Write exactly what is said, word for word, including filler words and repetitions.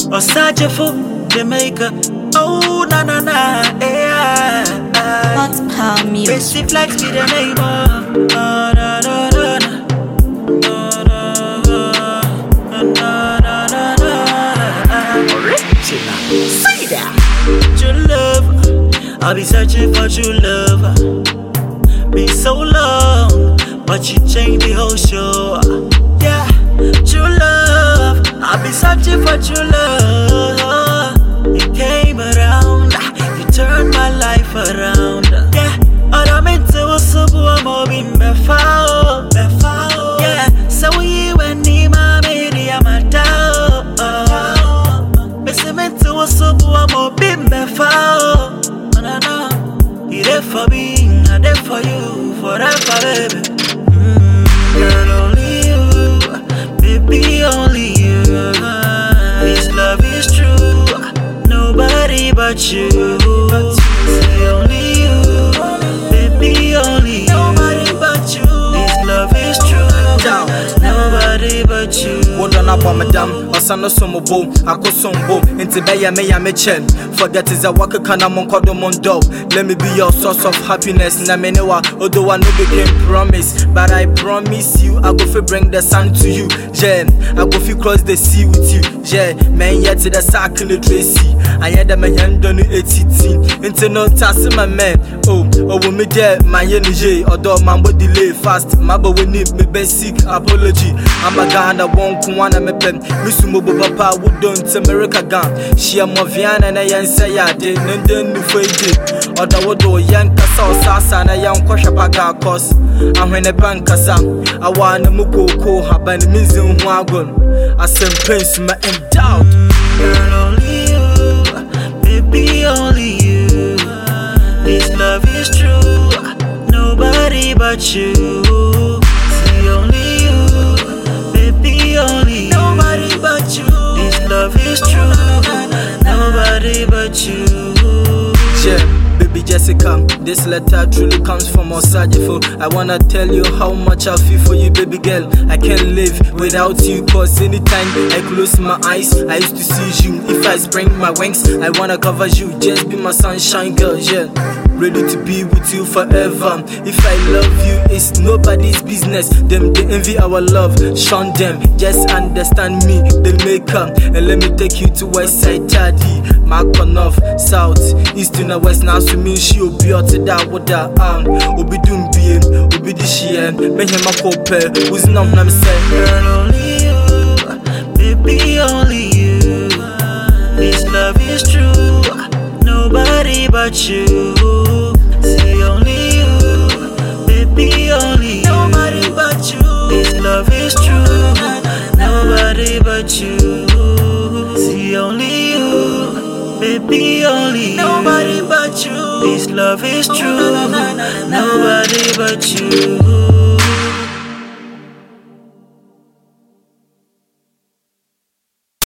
Osaje for Jamaica. Oh na na na, yeah. Not palm you. Basic flex be the name of. Na na na na na. Na na na na na na na. Original. Say that. True love, I'll be searching for true love. Been so long, but you changed the whole show. Yeah, true love, I'll be searching for true love. You came around, you turned my life around. Yeah, all I'm into was so I'm all being before. Yeah, so you and me, my baby, I'm a dog. Missing into was so I'm all being before. No, no, you there for me, I'm there for you, forever, baby. Mm, girl, only you, baby, only you. This love is true, nobody but you. Say only you, baby, only you. Nobody but you. This love is true, nobody but you. What on up on madam, or son of some boom, I could some boom, into Baya Maya Mechen. Forget is a waka kana monkodo mondo. Let me be your source of happiness. Namenewa, although I know became promise. But I promise you, I go fi bring the sun to you. Jen, I go fi cross the sea with you. Yeah, man, yet to the circle Tracy. I had a man done eighteen. Into no task, my man. Oh, oh, me there, my energy, although man would delay fast. My boy need me basic apology. I'm a Ghana, won't want me pen. Miss Mubu Papa would don't America gun. She am of Viana and I say I did, and then the fade. Or the wood or Yanka Sasa and a young Koshapaga cos. I'm in a bankasa. I want a Muko ko haban mizum wagon. I send prince my endowed. Girl, only you, baby, only you. This love is true, nobody but you. See, only you, baby, only you. Nobody but you. This love is true, nobody but you. Yeah, baby Jessica, this letter truly comes from Osajifo. I wanna tell you how much I feel for you, baby girl. I can't live without you, cause anytime I close my eyes, I used to see you. If I spread my wings, I wanna cover you. Just be my sunshine girl, yeah. Ready to be with you forever. If I love you, it's nobody's business. Them they envy our love, shun them. Just understand me, they make up. And let me take you to West Side Chadi. Mark on off, South, East to the West. Now to me, she will be out to that with that arm. Obi dum bien, obi this year. Make him a couple, who's not I'm saying. Girl, only you, baby, only you. This love is true, nobody but you. See, only you, baby, only you. Nobody but you. This love is true, nobody but you. See, only you, baby, only you. Nobody but you. This love is true, nobody but you.